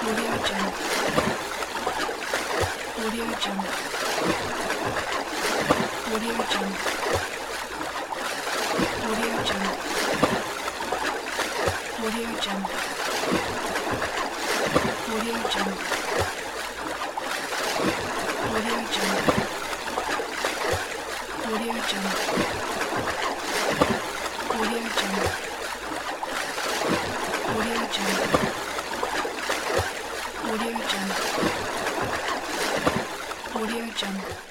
Audio Jungle. Audio Jungle. Audio Jungle. Audio Jungle. Audio Jungle. Audio Jungle. Audio Jungle. Audio Jungle. Audio Jungle. Audio Jungle. Audio Jungle. Audio Jungle.